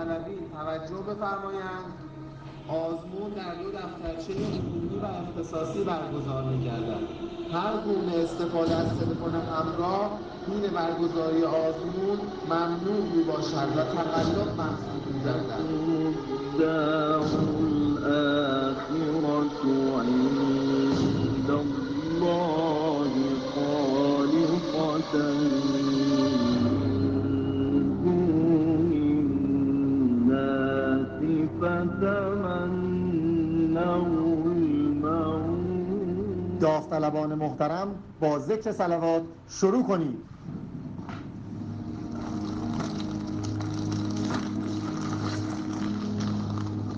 داوطلبین توجه بفرمایند. آزمون در 2 دفترچه عمومی و اختصاصی برگزار می‌گردد. هر گونه استفاده از تلفن همراه حین برگزاری آزمون ممنوع میباشد و تقلب محسوب می‌گردد. الدار الآخرة عند الله خالصة من دون الناس فتمنوا الموت. داوطلبان محترم با ذکر صلوات شروع کنید.